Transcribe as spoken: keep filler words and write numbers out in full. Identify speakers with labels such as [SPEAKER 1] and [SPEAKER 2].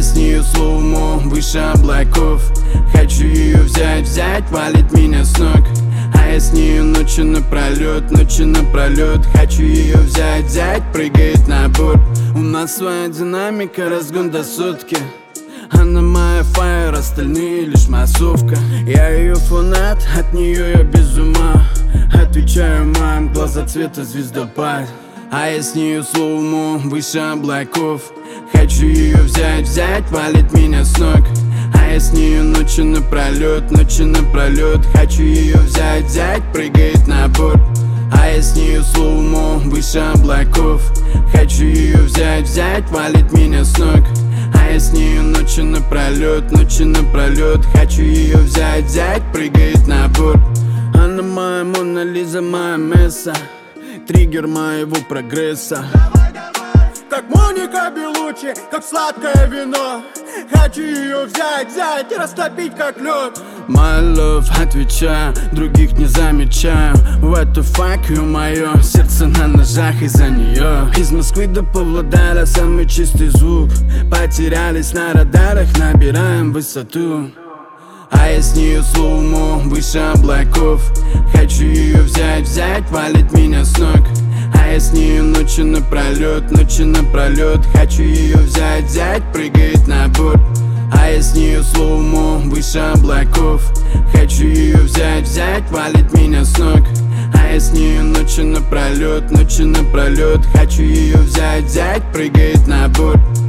[SPEAKER 1] я с нею слоумо, выше облаков. Хочу ее взять, взять, валит меня с ног. А я с нею ночью напролет, ночью напролет. Хочу ее взять, взять, прыгает на борт. У нас своя динамика, разгон до сотки. Она моя фаер, остальные лишь массовка. Я ее фанат, от нее я без ума. Отвечаю, мам, глаза цвета звездопад. А я с нею слоумо, выше облаков. Хочу ее взять, взять, валит меня с ног. А я с нею ночью напролет, ночью напролет. Хочу ее взять, взять, прыгает на борт. А я с нею слоумо, выше облаков. Хочу ее взять, взять, валит меня с ног. А я с нею ночью напролет, ночью напролет. Хочу ее взять, взять, прыгает на борт. Она моя Мона Лиза, моя Месса, триггер моего прогресса.
[SPEAKER 2] Как Моника Белуччи, как сладкое вино. Хочу ее взять, взять и растопить как лед.
[SPEAKER 1] My love, отвечаю, других не замечаю. What the fuck, ё-моё, сердце на ножах из-за нее. Из Москвы до Павлодара самый чистый звук. Потерялись на радарах, набираем высоту. А я с нею слоумо, выше облаков. Хочу ее взять, взять, валит меня с ног. А я с нею ночью напролет, ночью напролет. Хочу ее взять, взять, прыгает на борт. А я с нею слоумо, выше облаков. Хочу ее взять, взять, валит меня с ног. А я с нею ночью напролет, ночью напролет. Хочу ее взять, взять, прыгает на борт.